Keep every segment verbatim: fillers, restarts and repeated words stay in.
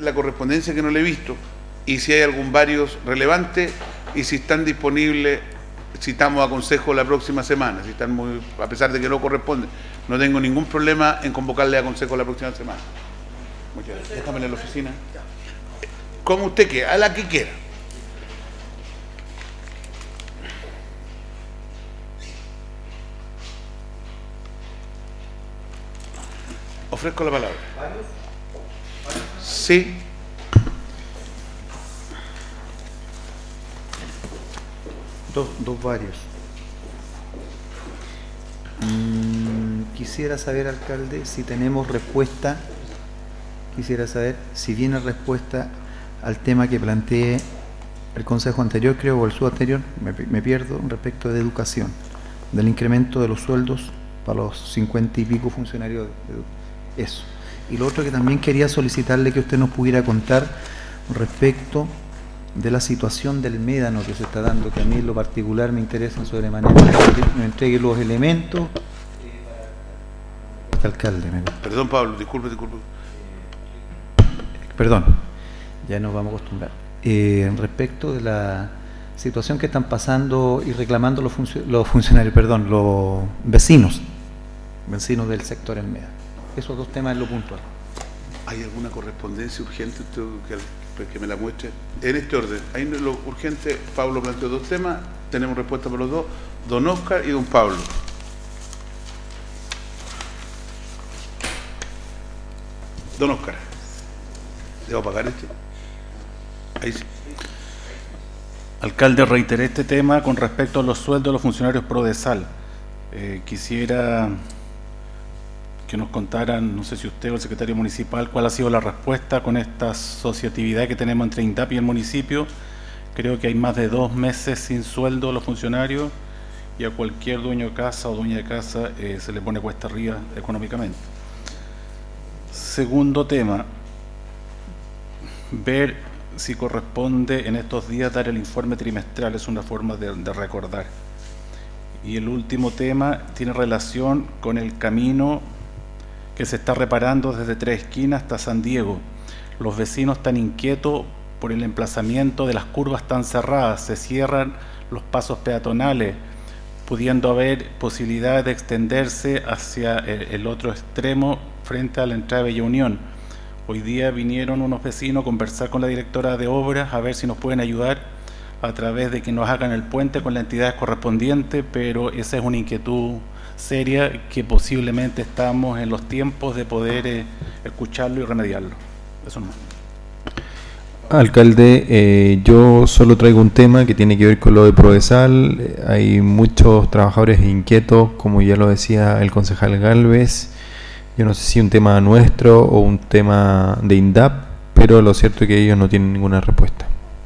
la correspondencia que no le he visto y si hay algún varios relevante y si están disponibles, citamos a consejo la próxima semana, si están muy, a pesar de que no corresponde. No tengo ningún problema en convocarle a consejo la próxima semana. Muchas gracias. Déjame en la oficina. Como usted quiera, a la que quiera. Ofrezco la palabra. Sí. Dos, dos varios. Mm, quisiera saber, alcalde, si tenemos respuesta, quisiera saber si viene respuesta al tema que planteé el consejo anterior, creo, o el subanterior, me, me pierdo, respecto de educación, del incremento de los sueldos para los cincuenta y pico funcionarios de, de eso. Y lo otro que también quería solicitarle que usted nos pudiera contar respecto de la situación del médano que se está dando, que a mí en lo particular me interesa sobremanera, me entregue los elementos. Alcalde, me... Perdón, Pablo, disculpe, disculpe. Perdón, ya nos vamos a acostumbrar. Eh, respecto de la situación que están pasando y reclamando los, func los funcionarios, perdón, los vecinos, vecinos del sector en MEDA. Esos dos temas en lo puntual. ¿Hay alguna correspondencia urgente usted, que, que me la muestre? En este orden, hay lo urgente, Pablo planteó dos temas, tenemos respuesta por los dos, don Oscar y don Pablo. Don Oscar, ¿debo pagar este? Ahí sí. Alcalde, reiteré este tema con respecto a los sueldos de los funcionarios Prodesal. Eh, quisiera que nos contaran, no sé si usted o el secretario municipal, cuál ha sido la respuesta con esta asociatividad que tenemos entre INDAP y el municipio. Creo que hay más de dos meses sin sueldo a los funcionarios y a cualquier dueño de casa o dueña de casa eh, se le pone cuesta arriba económicamente. Segundo tema, ver si corresponde en estos días dar el informe trimestral, es una forma de, de recordar. Y el último tema tiene relación con el camino que se está reparando desde Tres Esquinas hasta San Diego. Los vecinos están inquietos por el emplazamiento de las curvas tan cerradas, se cierran los pasos peatonales, pudiendo haber posibilidades de extenderse hacia el, el otro extremo frente a la entrada de Bella Unión. Hoy día vinieron unos vecinos a conversar con la directora de obras a ver si nos pueden ayudar a través de que nos hagan el puente con las entidades correspondientes, pero esa es una inquietud seria que posiblemente estamos en los tiempos de poder eh, escucharlo y remediarlo. Eso no. Alcalde, eh, yo solo traigo un tema que tiene que ver con lo de Prodesal. Eh, hay muchos trabajadores inquietos, como ya lo decía el concejal Gálvez. Yo no sé si un tema nuestro o un tema de INDAP, pero lo cierto es que ellos no tienen ninguna respuesta.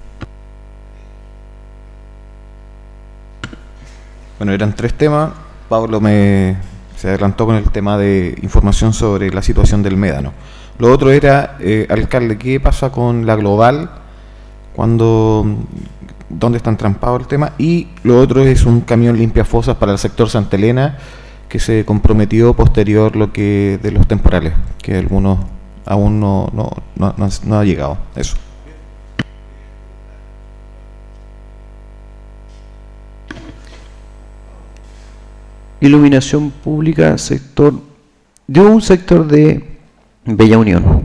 Bueno, eran tres temas. Pablo me se adelantó con el tema de información sobre la situación del médano. Lo otro era, eh, alcalde, ¿qué pasa con la global? Cuando, ¿dónde está entrampado el tema? Y lo otro es un camión limpiafosas para el sector Santa Elena que se comprometió posterior lo que de los temporales, que algunos aún no, no, no, no, no ha llegado. Eso. Iluminación pública, sector de un sector de Bella Unión.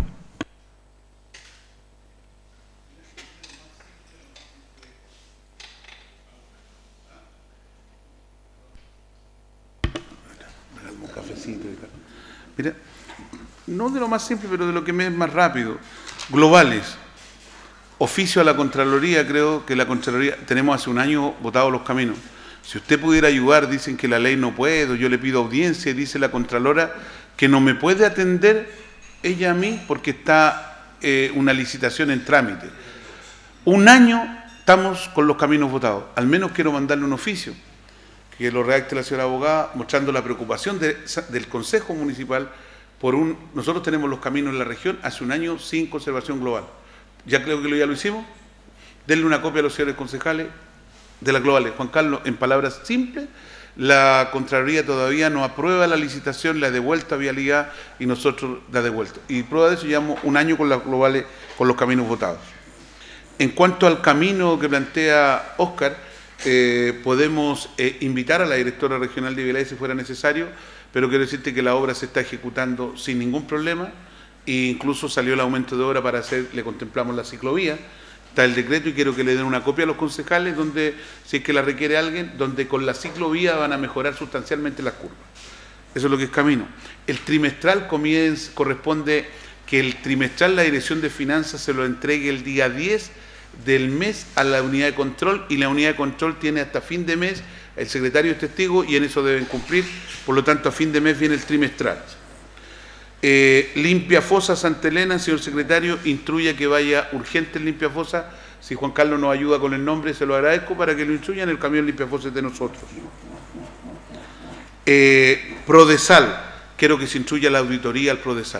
Un cafecito. Mira, no de lo más simple, pero de lo que me es más rápido. Globales. Oficio a la Contraloría, creo que la Contraloría, tenemos hace un año votado los caminos. Si usted pudiera ayudar, dicen que la ley no puedo, yo le pido audiencia y dice la Contralora que no me puede atender ella a mí porque está eh, una licitación en trámite. Un año estamos con los caminos votados. Al menos quiero mandarle un oficio que lo redacte la señora abogada mostrando la preocupación de, del Consejo Municipal por un... Nosotros tenemos los caminos en la región hace un año sin conservación global. Ya creo que lo, ya lo hicimos. Denle una copia a los señores concejales de las globales. Juan Carlos, en palabras simples, la Contraloría todavía no aprueba la licitación, la ha devuelto a Vialidad y nosotros la devuelto. Y prueba de eso, llevamos un año con las globales, con los caminos votados. En cuanto al camino que plantea Óscar, eh, podemos eh, invitar a la directora regional de Vialidad si fuera necesario, pero quiero decirte que la obra se está ejecutando sin ningún problema e incluso salió el aumento de obra para hacer, le contemplamos la ciclovía. Está el decreto y quiero que le den una copia a los concejales donde, si es que la requiere alguien, donde con la ciclovía van a mejorar sustancialmente las curvas. Eso es lo que es camino. El trimestral comienza, corresponde que el trimestral la Dirección de Finanzas se lo entregue el día diez del mes a la unidad de control y la unidad de control tiene hasta fin de mes, el secretario es testigo y en eso deben cumplir, por lo tanto a fin de mes viene el trimestral. Eh, Limpia Fosa Santa Elena, señor secretario, instruya que vaya urgente el Limpia Fosa. Si Juan Carlos nos ayuda con el nombre, se lo agradezco para que lo instruyan. El camión Limpia Fosa es de nosotros. Eh, Prodesal, quiero que se instruya la auditoría al Prodesal.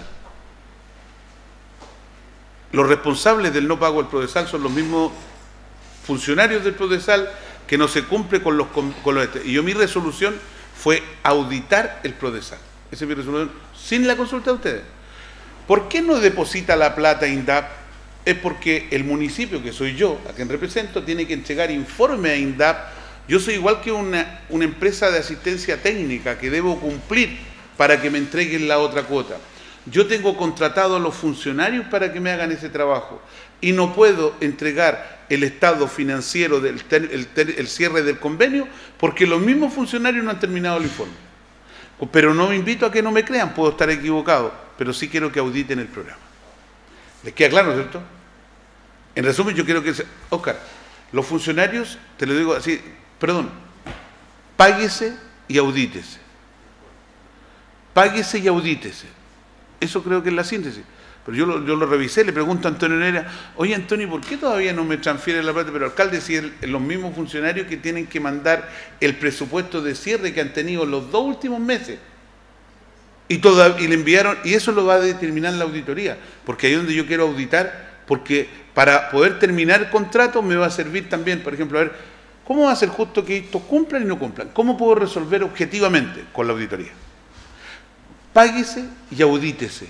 Los responsables del no pago del Prodesal son los mismos funcionarios del Prodesal que no se cumple con los, con, con los... Y yo mi resolución fue auditar el Prodesal. Esa es mi resolución, sin la consulta de ustedes. ¿Por qué no deposita la plata INDAP? Es porque el municipio, que soy yo, a quien represento, tiene que entregar informe a INDAP. Yo soy igual que una, una empresa de asistencia técnica que debo cumplir para que me entreguen la otra cuota. Yo tengo contratado a los funcionarios para que me hagan ese trabajo y no puedo entregar el estado financiero del ter, el, ter, el cierre del convenio porque los mismos funcionarios no han terminado el informe. Pero no me invito a que no me crean, puedo estar equivocado, pero sí quiero que auditen el programa. ¿Les queda claro, cierto? En resumen, yo quiero que... Óscar, los funcionarios, te lo digo así, perdón, páguese y audítese. Páguese y audítese. Eso creo que es la síntesis. Pero yo lo, yo lo revisé, le pregunto a Antonio Nera, oye Antonio, ¿por qué todavía no me transfiere la plata? Pero alcalde, si es los mismos funcionarios que tienen que mandar el presupuesto de cierre que han tenido los dos últimos meses. Y, toda, y le enviaron, y eso lo va a determinar la auditoría, porque ahí es donde yo quiero auditar, porque para poder terminar el contrato me va a servir también, por ejemplo, a ver, ¿cómo va a ser justo que estos cumplan y no cumplan? ¿Cómo puedo resolver objetivamente con la auditoría? Páguese y audítese.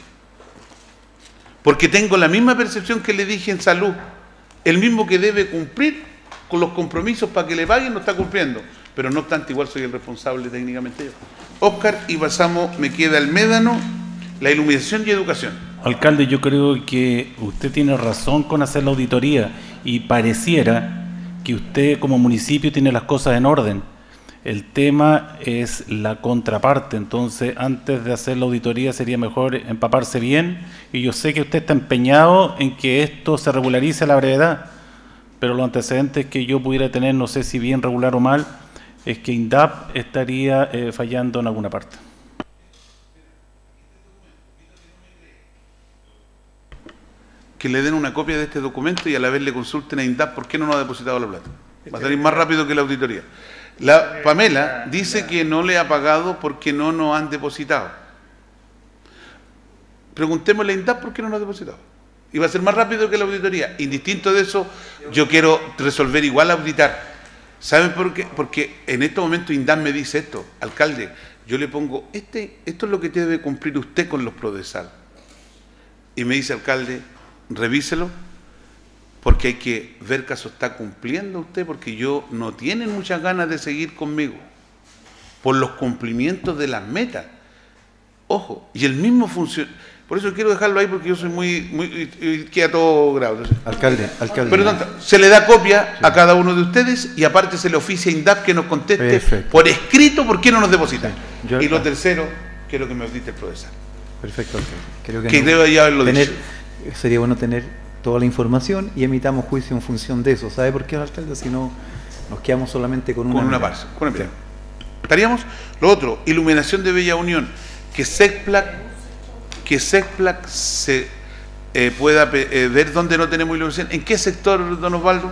Porque tengo la misma percepción que le dije en salud. El mismo que debe cumplir con los compromisos para que le paguen no está cumpliendo. Pero no obstante, igual soy el responsable técnicamente yo. Óscar, y pasamos, me queda el médano, la iluminación y educación. Alcalde, yo creo que usted tiene razón con hacer la auditoría y pareciera que usted como municipio tiene las cosas en orden. El tema es la contraparte, entonces antes de hacer la auditoría sería mejor empaparse bien y yo sé que usted está empeñado en que esto se regularice a la brevedad, pero los antecedentes que yo pudiera tener, no sé si bien regular o mal, es que INDAP estaría eh, fallando en alguna parte. Que le den una copia de este documento y a la vez le consulten a INDAP por qué no nos ha depositado la plata. Va a salir más rápido que la auditoría. La Pamela dice que no le ha pagado porque no nos han depositado. Preguntémosle a INDAP por qué no nos ha depositado. Y va a ser más rápido que la auditoría. Indistinto de eso, yo quiero resolver igual auditar. ¿Saben por qué? Porque en este momento INDAP me dice esto, alcalde, yo le pongo, este, esto es lo que debe cumplir usted con los Prodesal. Y me dice, alcalde, revíselo, porque hay que ver que eso está cumpliendo usted, porque yo no tienen muchas ganas de seguir conmigo por los cumplimientos de las metas. Ojo, y el mismo funciona. Por eso quiero dejarlo ahí, porque yo soy muy, muy y, y queda todo grave. Alcalde, alcalde. Pero tanto, se le da copia sí. a cada uno de ustedes y aparte se le oficia a INDAP que nos conteste Perfecto. por escrito por qué no nos depositan. Sí. Yo, y lo tercero, quiero que me audite el Prodesal. Perfecto, alcalde. Creo que, que no, debe ya haberlo tener, dicho. Sería bueno tener toda la información y emitamos juicio en función de eso. ¿Sabe por qué, alcalde? Si no, nos quedamos solamente con una... Con una parte. Con una Estaríamos, lo otro, iluminación de Bella Unión, que SECPLAC, que SECPLAC se eh, pueda eh, ver dónde no tenemos iluminación. ¿En qué sector, don Osvaldo?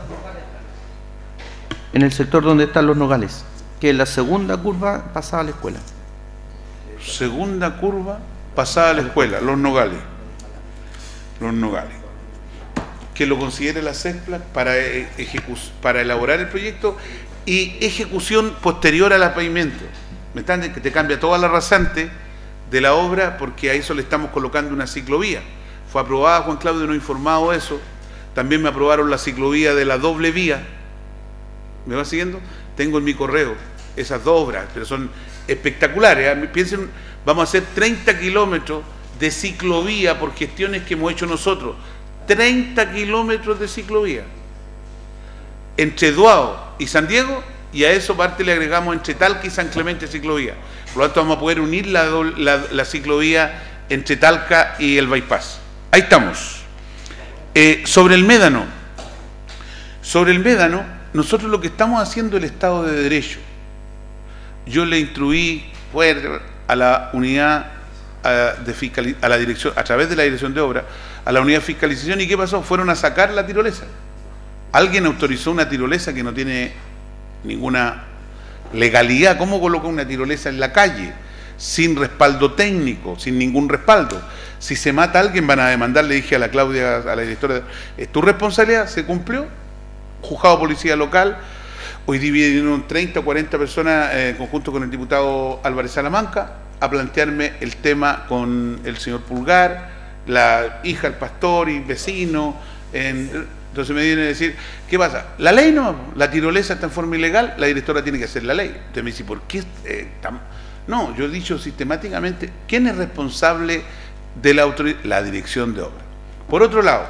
En el sector donde están los nogales, que es la segunda curva pasada a la escuela. Segunda curva pasada a la escuela, los nogales. Los nogales. Que lo considere la SECPLAC para, para elaborar el proyecto y ejecución posterior a la pavimento. ¿Me entiendes? Que te cambia toda la rasante de la obra porque a eso le estamos colocando una ciclovía. Fue aprobada, Juan Claudio no ha informado eso. También me aprobaron la ciclovía de la doble vía. ¿Me va siguiendo? Tengo en mi correo esas dos obras, pero son espectaculares. ¿eh? Piensen, vamos a hacer treinta kilómetros de ciclovía por gestiones que hemos hecho nosotros. treinta kilómetros de ciclovía. Entre Duao y San Diego, y a eso parte le agregamos entre Talca y San Clemente ciclovía. Por lo tanto, vamos a poder unir la, la, la ciclovía entre Talca y el bypass. Ahí estamos. Eh, sobre el Médano. Sobre el Médano, nosotros lo que estamos haciendo es el Estado de Derecho. Yo le instruí a la unidad a, de fiscali a la dirección, a través de la dirección de obra, a la unidad de fiscalización, ¿y qué pasó? Fueron a sacar la tirolesa. Alguien autorizó una tirolesa que no tiene ninguna legalidad. ¿Cómo coloca una tirolesa en la calle? Sin respaldo técnico, sin ningún respaldo. Si se mata a alguien van a demandar, le dije a la Claudia, a la directora, es tu responsabilidad, se cumplió, juzgado policía local, hoy dividieron treinta o cuarenta personas en eh, conjunto con el diputado Álvarez Salamanca a plantearme el tema con el señor Pulgar, la hija del pastor y vecino, en, entonces me vienen a decir, ¿qué pasa? La ley no, la tirolesa está en forma ilegal, la directora tiene que hacer la ley. Entonces me dice, ¿por qué? Eh, no, yo he dicho sistemáticamente, ¿quién es responsable de la autoridad? La dirección de obra. Por otro lado,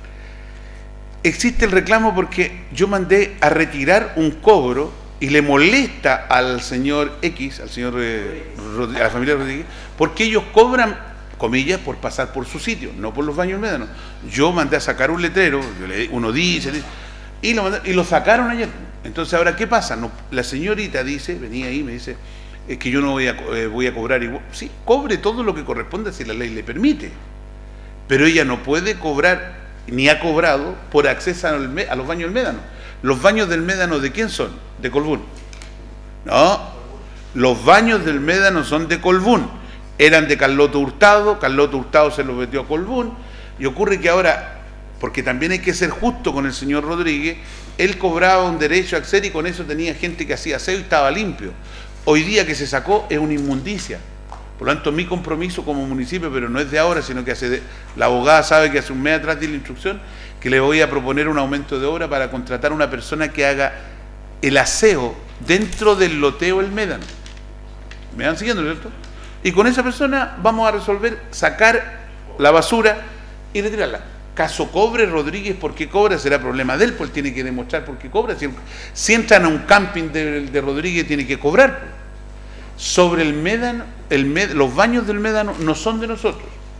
existe el reclamo porque yo mandé a retirar un cobro y le molesta al señor X, al señor eh, a la familia Rodríguez, porque ellos cobran, comillas, por pasar por su sitio, no por los baños médanos. Yo mandé a sacar un letrero, uno dice, y lo, mandé, y lo sacaron ayer. Entonces, ahora, ¿qué pasa? No, la señorita dice, venía ahí, me dice, es que yo no voy a, eh, voy a cobrar igual. Sí, cobre todo lo que corresponde si la ley le permite, pero ella no puede cobrar, ni ha cobrado, por acceso al, a los baños del Médano. ¿Los baños del Médano de quién son? De Colbún. No, los baños del Médano son de Colbún. Eran de Carloto Hurtado, Carloto Hurtado se los metió a Colbún, y ocurre que ahora, porque también hay que ser justo con el señor Rodríguez, él cobraba un derecho a acceder y con eso tenía gente que hacía aseo y estaba limpio. Hoy día que se sacó es una inmundicia. Por lo tanto, mi compromiso como municipio, pero no es de ahora, sino que hace de, la abogada sabe que hace un mes atrás de la instrucción, que le voy a proponer un aumento de obra para contratar a una persona que haga el aseo dentro del loteo El Médano. ¿Me van siguiendo, cierto? Y con esa persona vamos a resolver sacar la basura y retirarla. Caso cobre Rodríguez, ¿por qué cobra? Será problema de él, pues él tiene que demostrar por qué cobra. Si, si entran a un camping de, de Rodríguez, tiene que cobrar. Sobre el Médano, el Med, los baños del Médano no son de nosotros.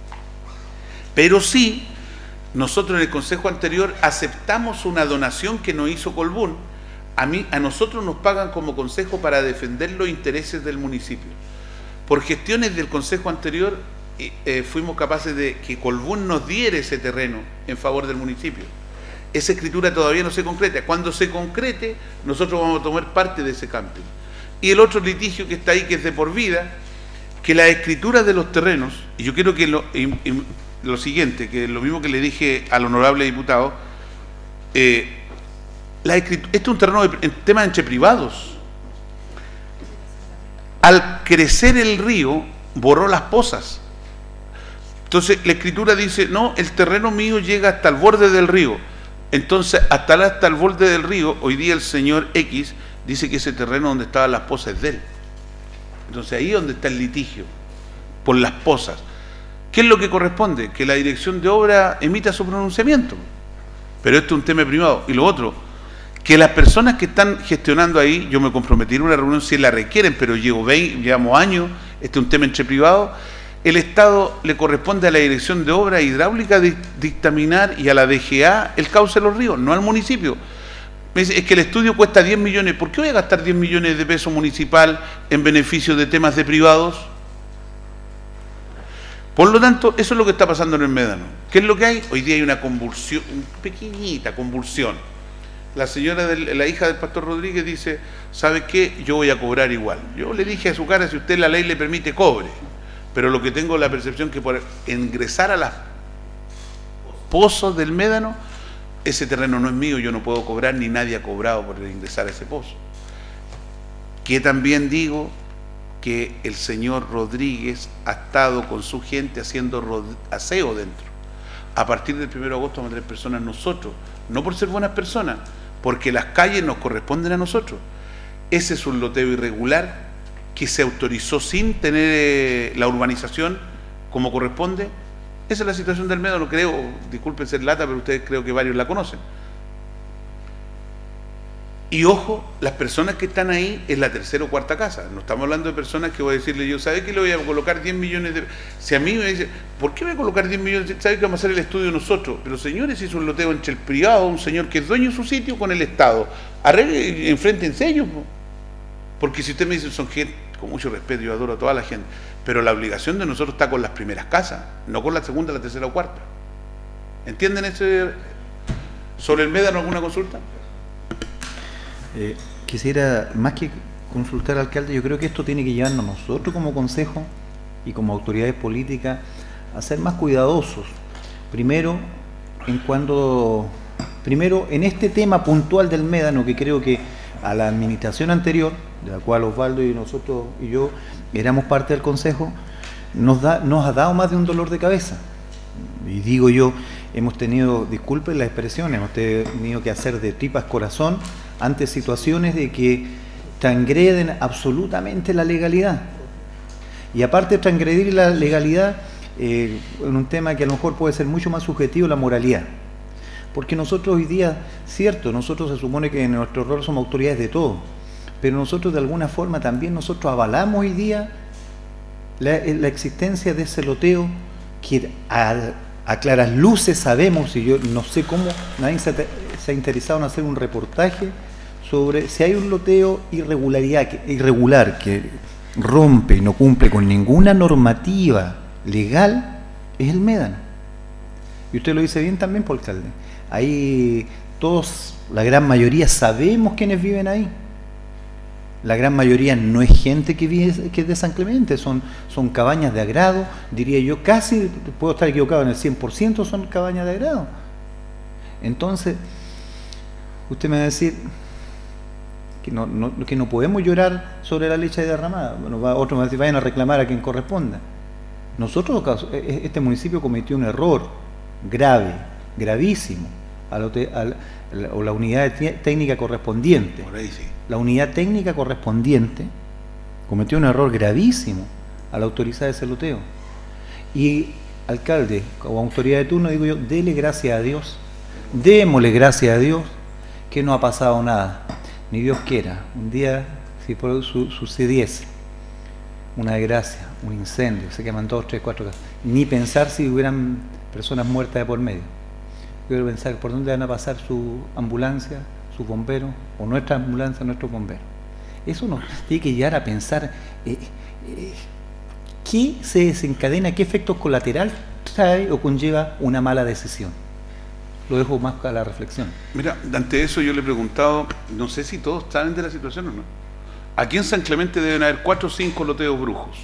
Pero sí, nosotros en el consejo anterior aceptamos una donación que nos hizo Colbún. A, mí, a nosotros nos pagan como consejo para defender los intereses del municipio. Por gestiones del consejo anterior eh, fuimos capaces de que Colbún nos diera ese terreno en favor del municipio. Esa escritura todavía no se concreta. Cuando se concrete, nosotros vamos a tomar parte de ese camping. Y el otro litigio que está ahí, que es de por vida, que la escritura de los terrenos, y yo quiero que lo, y, y lo siguiente, que lo mismo que le dije al honorable diputado, eh, la escritura, este es un terreno de, en tema entre privados. Al crecer el río, borró las pozas. Entonces la escritura dice, no, el terreno mío llega hasta el borde del río. Entonces, hasta, hasta el borde del río, hoy día el señor X dice que ese terreno donde estaban las pozas es de él. Entonces ahí es donde está el litigio, por las pozas. ¿Qué es lo que corresponde? Que la dirección de obra emita su pronunciamiento. Pero esto es un tema privado. Y lo otro, que las personas que están gestionando ahí, yo me comprometí en una reunión si la requieren, pero llevo veinte, llevamos años, este es un tema entre privados, el Estado le corresponde a la dirección de obra hidráulica dictaminar y a la D G A el cauce de los ríos, no al municipio. Es que el estudio cuesta diez millones. ¿Por qué voy a gastar diez millones de pesos municipal en beneficio de temas de privados? Por lo tanto, eso es lo que está pasando en el Médano. ¿Qué es lo que hay? Hoy día hay una convulsión, una pequeñita convulsión. La señora, de la hija del pastor Rodríguez dice, ¿sabe qué? Yo voy a cobrar igual. Yo le dije a su cara, si usted la ley le permite, cobre. Pero lo que tengo la percepción que por ingresar a las pozos del Médano, ese terreno no es mío, yo no puedo cobrar, ni nadie ha cobrado por ingresar a ese pozo. Que también digo que el señor Rodríguez ha estado con su gente haciendo aseo dentro. A partir del primero de agosto vamos a tener personas nosotros, no por ser buenas personas, porque las calles nos corresponden a nosotros. Ese es un loteo irregular que se autorizó sin tener eh, la urbanización como corresponde. Esa es la situación del Médano, creo, disculpen ser lata, pero ustedes creo que varios la conocen. Y ojo, las personas que están ahí es la tercera o cuarta casa. No estamos hablando de personas que voy a decirle yo, ¿sabe qué le voy a colocar diez millones de...? Si a mí me dicen, ¿por qué voy a colocar diez millones? ¿Sabe que vamos a hacer el estudio nosotros? Pero señores, hizo un loteo entre el privado, un señor que es dueño de su sitio, con el Estado. Arregle, enfréntense ellos. Porque si usted me dice, son gente, con mucho respeto, yo adoro a toda la gente, pero la obligación de nosotros está con las primeras casas, no con la segunda, la tercera o cuarta. ¿Entienden ese? ¿Sobre el Médano alguna consulta? Eh, quisiera, más que consultar al alcalde, yo creo que esto tiene que llevarnos nosotros como consejo y como autoridades políticas a ser más cuidadosos. Primero, en cuando, primero en este tema puntual del Médano, que creo que a la administración anterior, de la cual Osvaldo y nosotros y yo éramos parte del consejo, nos, da, nos ha dado más de un dolor de cabeza. Y digo yo, hemos tenido, disculpen las expresiones, hemos tenido que hacer de tripas corazón ante situaciones de que transgreden absolutamente la legalidad. Y aparte de transgredir la legalidad, eh, en un tema que a lo mejor puede ser mucho más subjetivo, la moralidad. Porque nosotros hoy día, cierto, nosotros se supone que en nuestro rol somos autoridades de todo, pero nosotros de alguna forma también nosotros avalamos hoy día la, la existencia de ese loteo que a, a claras luces sabemos, y yo no sé cómo nadie se, se ha interesado en hacer un reportaje sobre si hay un loteo irregularidad, que, irregular que rompe y no cumple con ninguna normativa legal, es el Médano. Y usted lo dice bien también, por alcalde. Ahí todos, la gran mayoría, sabemos quiénes viven ahí. La gran mayoría no es gente que vive que es de San Clemente, son, son cabañas de agrado, diría yo, casi, puedo estar equivocado, en el cien por ciento son cabañas de agrado. Entonces, usted me va a decir que no, no, que no podemos llorar sobre la leche derramada. Bueno, va, otros me van a decir, vayan a reclamar a quien corresponda. Nosotros, este municipio cometió un error grave, gravísimo, a la, a la, o la unidad técnica correspondiente. Por ahí sí. La unidad técnica correspondiente cometió un error gravísimo al autorizar ese loteo. Y, alcalde, como autoridad de turno, digo yo, dele gracias a Dios, démosle gracias a Dios que no ha pasado nada. Ni Dios quiera, un día, si por su, sucediese una desgracia, un incendio, se queman dos, tres, cuatro casas, ni pensar si hubieran personas muertas de por medio. Yo quiero pensar por dónde van a pasar su ambulancia, sus bomberos, o nuestra ambulancia, nuestros bomberos. Eso nos tiene que llevar a pensar eh, eh, qué se desencadena, qué efectos colaterales trae o conlleva una mala decisión. Lo dejo más a la reflexión. Mira, ante eso yo le he preguntado, no sé si todos saben de la situación o no. Aquí en San Clemente deben haber cuatro o cinco loteos brujos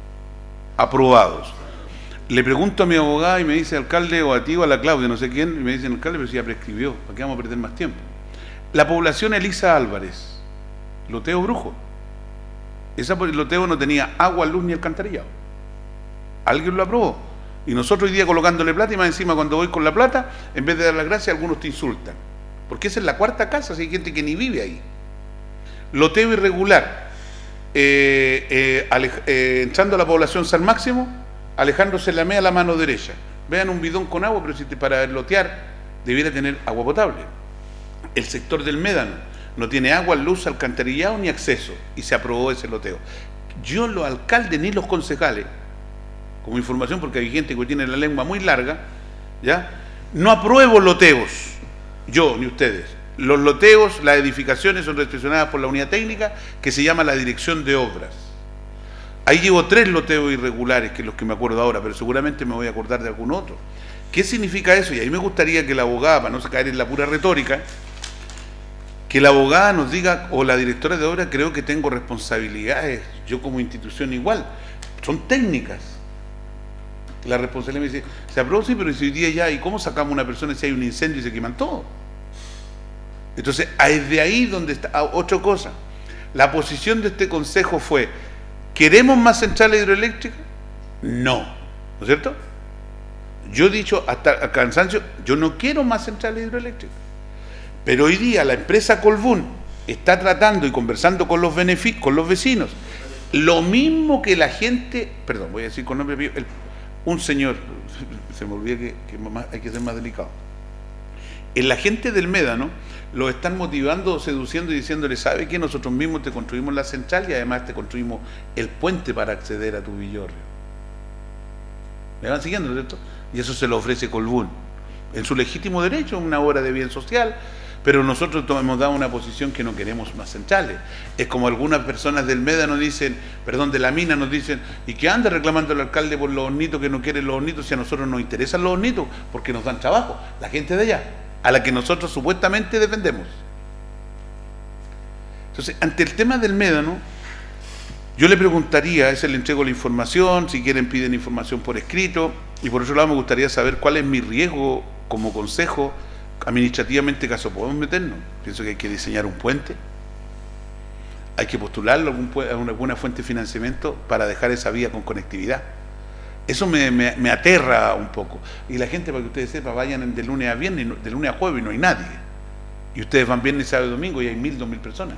aprobados. Le pregunto a mi abogada y me dice, alcalde, o a ti o a la Claudia, no sé quién, y me dicen, alcalde, pero si ya prescribió, ¿para qué vamos a perder más tiempo? La población Elisa Álvarez, loteo brujo. Ese loteo no tenía agua, luz ni alcantarillado. Alguien lo aprobó. Y nosotros hoy día colocándole plata, y más encima cuando voy con la plata, en vez de dar las gracias, algunos te insultan. Porque esa es la cuarta casa, si hay gente que ni vive ahí. Loteo irregular, eh, eh, alej, eh, entrando a la población San Máximo, alejándose la media a la mano derecha. Vean un bidón con agua, pero si te, para lotear debiera tener agua potable. El sector del Médano no tiene agua, luz, alcantarillado ni acceso, y se aprobó ese loteo. Yo, los alcaldes ni los concejales, como información, porque hay gente que tiene la lengua muy larga, ¿ya? No apruebo loteos, yo ni ustedes. Los loteos, las edificaciones son restriccionadas por la unidad técnica que se llama la Dirección de Obras. Ahí llevo tres loteos irregulares, que es los que me acuerdo ahora, pero seguramente me voy a acordar de algún otro. ¿Qué significa eso? Y ahí me gustaría que la abogada, para no caer en la pura retórica, que la abogada nos diga, o la directora de obra, creo que tengo responsabilidades, yo como institución igual, son técnicas. La responsabilidad me dice, se aprobó, sí, pero si hoy día ya, ¿y cómo sacamos a una persona si hay un incendio y se queman todo? Entonces, es de ahí donde está, otra cosa, La posición de este consejo fue, ¿queremos más centrales hidroeléctricas? No, ¿no es cierto? Yo he dicho hasta el cansancio, yo no quiero más centrales hidroeléctricas. Pero hoy día la empresa Colbún está tratando y conversando con los beneficios, con los vecinos, lo mismo que la gente, perdón, voy a decir con nombre mío, el, un señor, se me olvida que, que más, hay que ser más delicado. En la gente del Médano lo están motivando, seduciendo y diciéndole, ¿sabe qué? Nosotros mismos te construimos la central y además te construimos el puente para acceder a tu villorrio. ¿Me van siguiendo, no es cierto? Y eso se lo ofrece Colbún, en su legítimo derecho, una obra de bien social, pero nosotros hemos dado una posición que no queremos más centrales. Es como algunas personas del Médano dicen, perdón, de la mina nos dicen, ¿y qué anda reclamando el alcalde por los hornitos que no quieren los hornitos si a nosotros nos interesan los hornitos? Porque nos dan trabajo, la gente de allá, a la que nosotros supuestamente defendemos. Entonces, ante el tema del Médano, yo le preguntaría, a ese le entrego la información, si quieren piden información por escrito, y por otro lado me gustaría saber cuál es mi riesgo como consejo, administrativamente, caso podemos meternos. Pienso que hay que diseñar un puente, hay que postularlo a, algún, a alguna fuente de financiamiento para dejar esa vía con conectividad. Eso me, me, me aterra un poco. Y la gente, para que ustedes sepan, vayan de lunes a viernes, de lunes a jueves y no hay nadie. Y ustedes van viernes, sábado y domingo y hay mil, dos mil personas.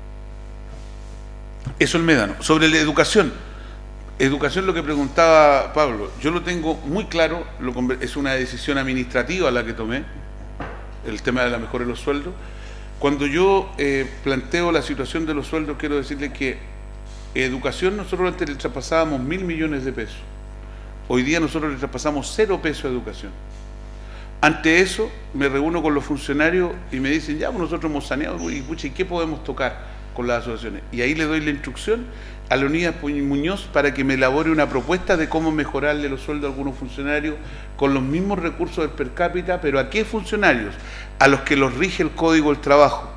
Eso el Médano. Sobre la educación. Educación, lo que preguntaba Pablo, yo lo tengo muy claro, lo, es una decisión administrativa la que tomé, el tema de la mejora de los sueldos. Cuando yo eh, planteo la situación de los sueldos, quiero decirle que educación, nosotros antes le traspasábamos mil millones de pesos. Hoy día nosotros le traspasamos cero pesos a educación. Ante eso, me reúno con los funcionarios y me dicen, ya, pues nosotros hemos saneado, y pucha, ¿y qué podemos tocar con las asociaciones? Y ahí le doy la instrucción a Leonidas Muñoz para que me elabore una propuesta de cómo mejorarle los sueldos a algunos funcionarios con los mismos recursos del per cápita, pero ¿a qué funcionarios? A los que los rige el Código del Trabajo,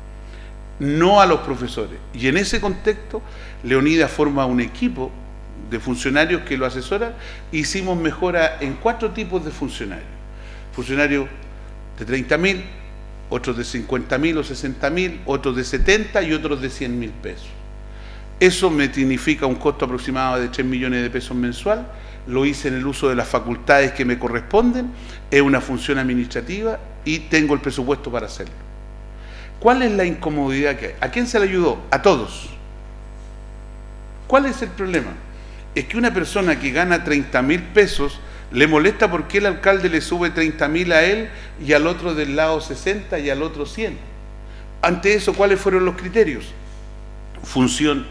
no a los profesores. Y en ese contexto, Leonidas forma un equipo de funcionarios que lo asesoran. Hicimos mejora en cuatro tipos de funcionarios. Funcionarios de treinta mil, otros de cincuenta mil o sesenta mil, otros de setenta y otros de cien mil pesos. Eso me significa un costo aproximado de tres millones de pesos mensual. Lo hice en el uso de las facultades que me corresponden, es una función administrativa y tengo el presupuesto para hacerlo. ¿Cuál es la incomodidad que hay? ¿A quién se le ayudó? A todos. ¿Cuál es el problema? Es que una persona que gana treinta mil pesos le molesta porque el alcalde le sube treinta mil a él y al otro del lado sesenta y al otro cien. Ante eso, ¿cuáles fueron los criterios? Función,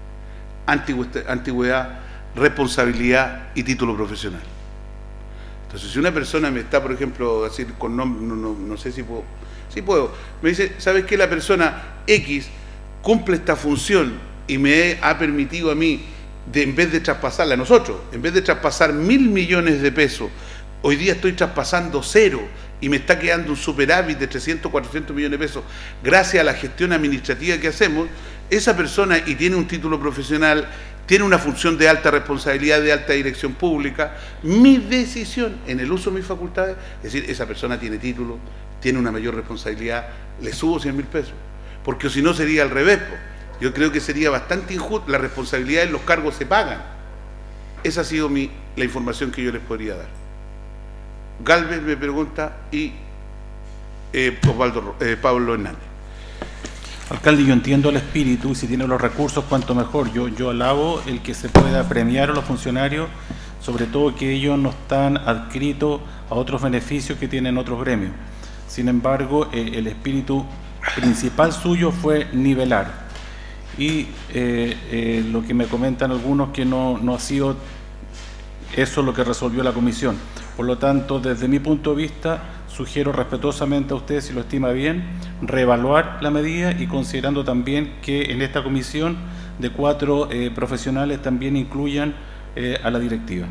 antigüedad, responsabilidad y título profesional. Entonces, si una persona me está, por ejemplo, decir con nombre, no, no, no sé si puedo, sí puedo, me dice, ¿sabes qué? La persona X cumple esta función y me ha permitido a mí, de, en vez de traspasarla a nosotros, en vez de traspasar mil millones de pesos, hoy día estoy traspasando cero y me está quedando un superávit de trescientos, cuatrocientos millones de pesos gracias a la gestión administrativa que hacemos. Esa persona, y tiene un título profesional, tiene una función de alta responsabilidad, de alta dirección pública, mi decisión en el uso de mis facultades, es decir, esa persona tiene título, tiene una mayor responsabilidad, le subo cien mil pesos, porque si no sería al revés. Yo creo que sería bastante injusto, la responsabilidad en los cargos se pagan. Esa ha sido mi, la información que yo les podría dar. Galvez me pregunta y eh, Osvaldo, eh, Pablo Hernández. Alcalde, yo entiendo el espíritu y si tiene los recursos, cuanto mejor. Yo, yo alabo el que se pueda premiar a los funcionarios, sobre todo que ellos no están adscritos a otros beneficios que tienen otros gremios. Sin embargo, eh, el espíritu principal suyo fue nivelar. Y eh, eh, lo que me comentan algunos que no, no ha sido eso lo que resolvió la comisión. Por lo tanto, desde mi punto de vista, sugiero respetuosamente a usted, si lo estima bien, reevaluar la medida y considerando también que en esta comisión de cuatro eh, profesionales también incluyan eh, a la directiva.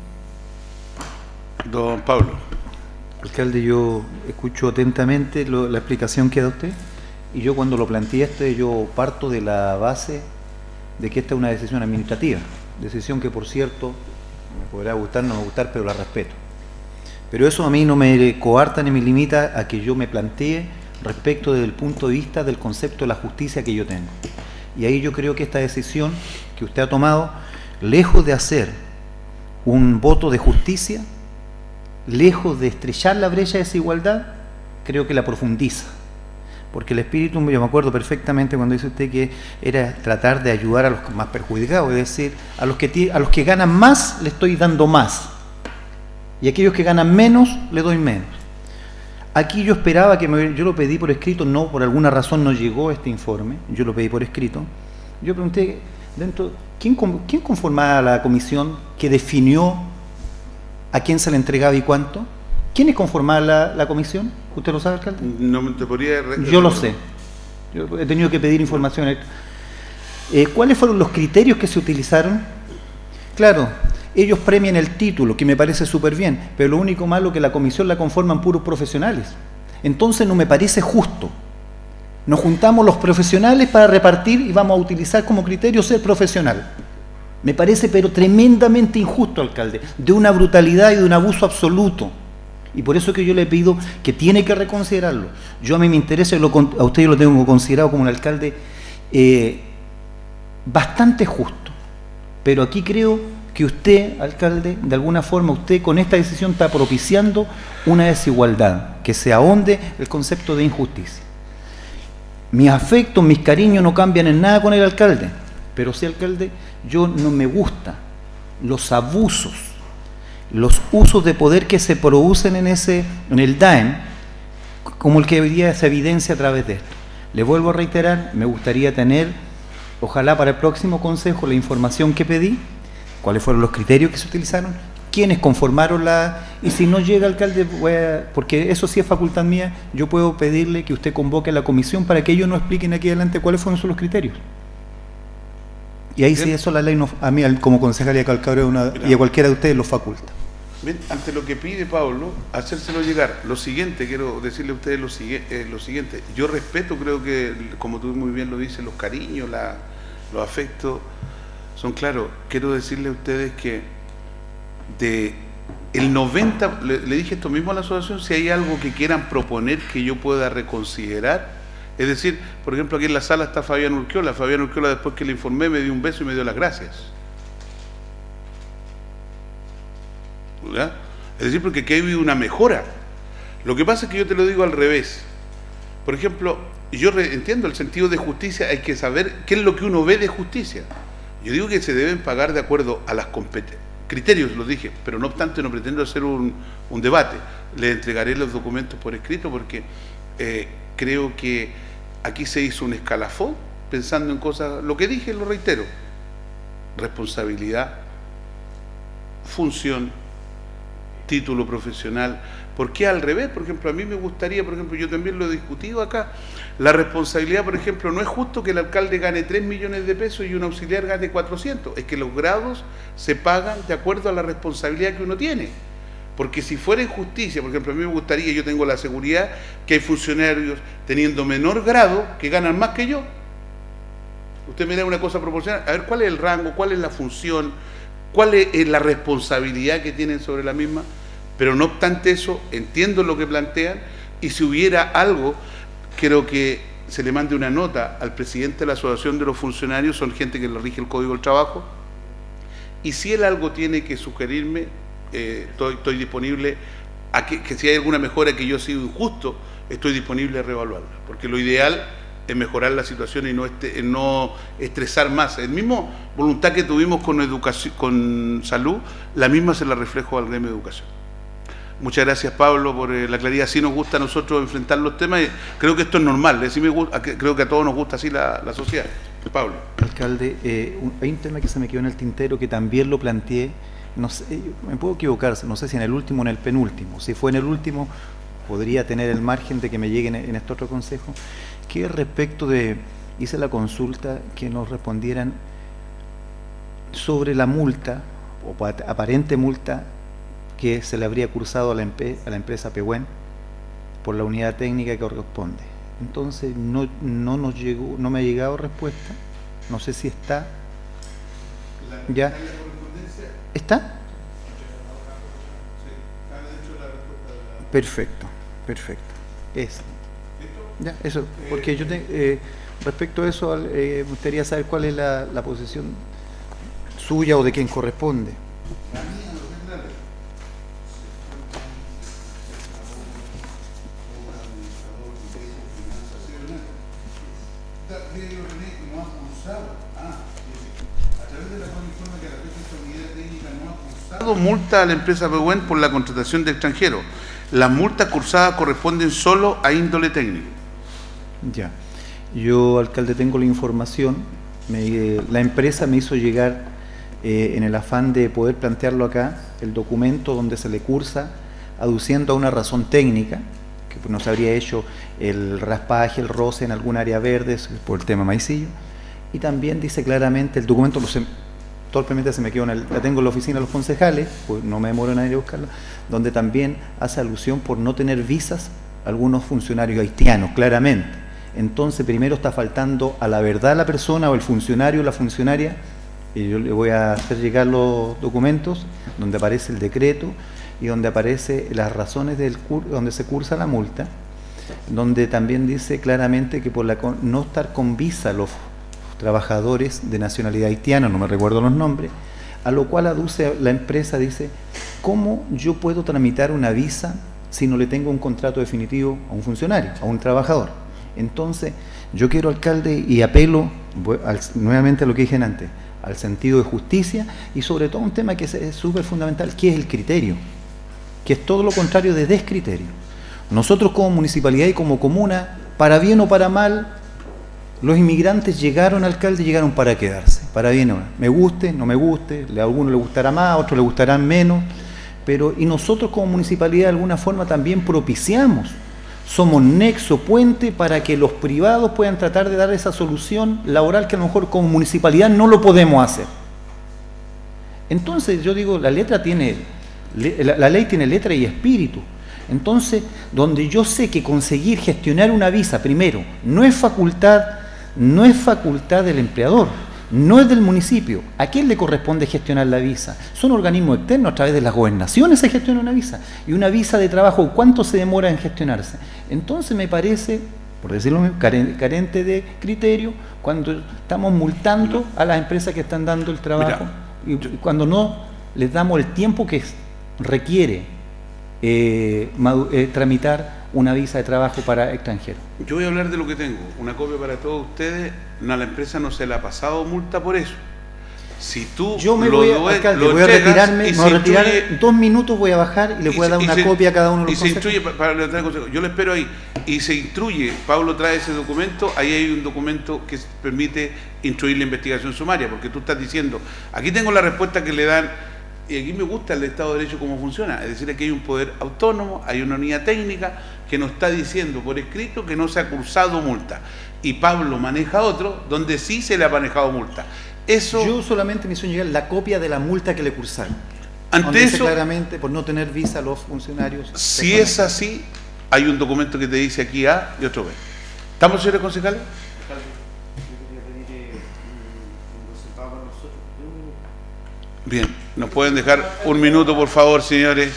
Don Pablo. Alcalde, yo escucho atentamente lo, la explicación que da usted y yo cuando lo planteé este, yo parto de la base de que esta es una decisión administrativa, decisión que por cierto me podrá gustar, no me gustar, pero la respeto. Pero eso a mí no me coarta ni me limita a que yo me plantee respecto desde el punto de vista del concepto de la justicia que yo tengo. Y ahí yo creo que esta decisión que usted ha tomado, lejos de hacer un voto de justicia, lejos de estrechar la brecha de desigualdad, creo que la profundiza. Porque el espíritu, yo me acuerdo perfectamente cuando dice usted que era tratar de ayudar a los más perjudicados, es decir, a los que, a los que ganan más le estoy dando más, y a aquellos que ganan menos le doy menos. Aquí yo esperaba que me, yo lo pedí por escrito, no, por alguna razón no llegó este informe, yo lo pedí por escrito. Yo pregunté, dentro, ¿quién, quién conformaba la comisión que definió a quién se le entregaba y cuánto? ¿Quiénes conformaban la, la comisión? ¿Usted lo sabe, alcalde? No me te podría... Yo lo sé. Yo he tenido que pedir información. Eh, ¿Cuáles fueron los criterios que se utilizaron? Claro, ellos premian el título, que me parece súper bien, pero lo único malo es que la comisión la conforman puros profesionales. Entonces no me parece justo. Nos juntamos los profesionales para repartir y vamos a utilizar como criterio ser profesional. Me parece pero tremendamente injusto, alcalde, de una brutalidad y de un abuso absoluto. Y por eso que yo le pido que tiene que reconsiderarlo. Yo a mí me interesa, lo, a usted yo lo tengo considerado como un alcalde eh, bastante justo. Pero aquí creo que usted, alcalde, de alguna forma, usted con esta decisión está propiciando una desigualdad, que se ahonde el concepto de injusticia. Mis afectos, mis cariños no cambian en nada con el alcalde, pero sí, alcalde, yo no me gusta los abusos, los usos de poder que se producen en ese, en el D A E M, como el que hoy día se evidencia a través de esto. Le vuelvo a reiterar, me gustaría tener, ojalá para el próximo consejo, la información que pedí, cuáles fueron los criterios que se utilizaron, quiénes conformaron la... Y si no llega, alcalde, voy a, porque eso sí es facultad mía, yo puedo pedirle que usted convoque a la comisión para que ellos nos expliquen aquí adelante cuáles fueron los criterios. Y ahí sí, eso la ley, no, a mí como concejal y a Calcabrera una, y a cualquiera de ustedes los faculta. Bien, ante lo que pide Pablo, hacérselo llegar. Lo siguiente, quiero decirle a ustedes lo, sigue, eh, lo siguiente. Yo respeto, creo que, como tú muy bien lo dices, los cariños, la, los afectos son claros. Quiero decirle a ustedes que de el noventa, le, le dije esto mismo a la asociación, si hay algo que quieran proponer que yo pueda reconsiderar, es decir, por ejemplo, aquí en la sala está Fabián Urquiola. Fabián Urquiola, después que le informé, me dio un beso y me dio las gracias. ¿Ya? Es decir, porque aquí hay una mejora. Lo que pasa es que yo te lo digo al revés. Por ejemplo, yo entiendo el sentido de justicia, hay que saber qué es lo que uno ve de justicia. Yo digo que se deben pagar de acuerdo a las competencias. Criterios, lo dije, pero no obstante no pretendo hacer un, un debate. Le entregaré los documentos por escrito porque eh, creo que aquí se hizo un escalafón pensando en cosas, lo que dije lo reitero, responsabilidad, función, título profesional. ¿Por qué al revés? Por ejemplo, a mí me gustaría, por ejemplo, yo también lo he discutido acá, la responsabilidad, por ejemplo, no es justo que el alcalde gane tres millones de pesos y un auxiliar gane cuatrocientos, es que los grados se pagan de acuerdo a la responsabilidad que uno tiene. Porque si fuera injusticia, por ejemplo, a mí me gustaría, yo tengo la seguridad que hay funcionarios teniendo menor grado que ganan más que yo. Usted me da una cosa proporcional, a ver cuál es el rango, cuál es la función, cuál es la responsabilidad que tienen sobre la misma, pero no obstante eso, entiendo lo que plantean, y si hubiera algo, creo que se le mande una nota al presidente de la Asociación de los Funcionarios, son gente que le rige el Código del Trabajo, y si él algo tiene que sugerirme, eh, estoy, estoy disponible a que, que si hay alguna mejora que yo he sido injusto, estoy disponible a reevaluarla, porque lo ideal es mejorar la situación y no, este, no estresar más. El mismo voluntad que tuvimos con educación, con salud, la misma se la reflejo al gremio de educación. Muchas gracias, Pablo, por eh, la claridad. Sí nos gusta a nosotros enfrentar los temas y creo que esto es normal. ¿eh? Sí me gusta, creo que a todos nos gusta así la, la sociedad. Pablo. Alcalde, eh, un, hay un tema que se me quedó en el tintero que también lo planteé. No sé, me puedo equivocar, no sé si en el último o en el penúltimo. Si fue en el último, podría tener el margen de que me lleguen en, en este otro consejo. Que respecto de, hice la consulta, que nos respondieran sobre la multa, o aparente multa, que se le habría cursado a la, a la empresa Pehuen por la unidad técnica que corresponde. Entonces no, no nos llegó, no me ha llegado respuesta, no sé si está. La, ¿Ya? ¿La correspondencia? ¿Está? Sí, está dentro de la respuesta de la... Perfecto, perfecto. Es. ¿Listo? Ya, eso, porque yo te, eh, respecto a eso, eh, me gustaría saber cuál es la, la posición suya o de quien corresponde. Multa a la empresa Pehuen por la contratación de extranjeros. Las multas cursadas corresponden solo a índole técnico. Ya. Yo, alcalde, tengo la información. Me, la empresa me hizo llegar, eh, en el afán de poder plantearlo acá, el documento donde se le cursa, aduciendo a una razón técnica, que nos habría hecho el raspaje, el roce en algún área verde por el tema maicillo, y también dice claramente, el documento, los, torpemente se me quedó, en el, la tengo en la oficina de los concejales, pues no me demoro en ir a buscarlo, donde también hace alusión por no tener visas algunos funcionarios haitianos, claramente. Entonces, primero está faltando a la verdad la persona o el funcionario o la funcionaria, y yo le voy a hacer llegar los documentos donde aparece el decreto y donde aparece las razones del cur, donde se cursa la multa, donde también dice claramente que por la no estar con visa los trabajadores de nacionalidad haitiana, no me recuerdo los nombres, a lo cual aduce la empresa, dice, ¿cómo yo puedo tramitar una visa si no le tengo un contrato definitivo a un funcionario, a un trabajador? Entonces, yo quiero, alcalde, y apelo al, nuevamente a lo que dije antes, al sentido de justicia y sobre todo un tema que es súper fundamental, que es el criterio, que es todo lo contrario de descriterio. Nosotros como municipalidad y como comuna, para bien o para mal, los inmigrantes llegaron, alcalde, llegaron para quedarse, para bien o mal. Me guste, no me guste, a algunos les gustará más, a otros les gustarán menos, pero y nosotros como municipalidad de alguna forma también propiciamos, somos nexo, puente para que los privados puedan tratar de dar esa solución laboral que a lo mejor como municipalidad no lo podemos hacer. Entonces yo digo, la letra tiene, la, la ley tiene letra y espíritu. Entonces, donde yo sé que conseguir gestionar una visa, primero, no es facultad, no es facultad del empleador, no es del municipio. ¿A quién le corresponde gestionar la visa? Son organismos externos, a través de las gobernaciones se gestiona una visa. Y una visa de trabajo, ¿cuánto se demora en gestionarse? Entonces me parece, por decirlo mismo, carente de criterio cuando estamos multando a las empresas que están dando el trabajo. Mira, y cuando no les damos el tiempo que requiere Eh, eh, tramitar una visa de trabajo para extranjeros. Yo voy a hablar de lo que tengo, una copia para todos ustedes. No, a la empresa no se le ha pasado multa por eso. Si tú yo me lo voy a, doy, alcalde, lo voy a retirarme, y me voy a retirar instruye, dos minutos, voy a bajar y le voy a dar una se, copia a cada uno de los y consejos. se instruye para levantar el consejo. Yo lo espero ahí. Y se instruye, Pablo trae ese documento, ahí hay un documento que permite instruir la investigación sumaria, porque tú estás diciendo, aquí tengo la respuesta que le dan. Y aquí me gusta el Estado de Derecho cómo funciona, es decir, aquí hay un poder autónomo, hay una unidad técnica que nos está diciendo por escrito que no se ha cursado multa. Y Pablo maneja otro donde sí se le ha manejado multa. Eso, yo solamente me hizo llegar la copia de la multa que le cursaron. Ante eso, claramente por no tener visa a los funcionarios. Si es así, hay un documento que te dice aquí A y otro B. ¿Estamos, señores concejales? Bien, ¿nos pueden dejar un minuto, por favor, señores?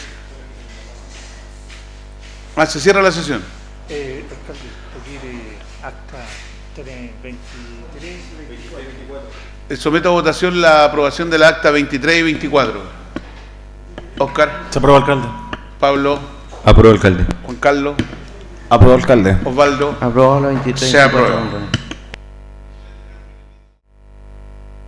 Ah, se cierra la sesión. Eh, alcalde, requiere acta tres veintitrés y veinticuatro. Someto a votación la aprobación de la acta veintitrés y veinticuatro. Oscar. Se aprueba, alcalde. Pablo. Aprueba, alcalde. Juan Carlos. Aprueba, alcalde. Osvaldo. Aprobado la veintitrés. Se aprueba.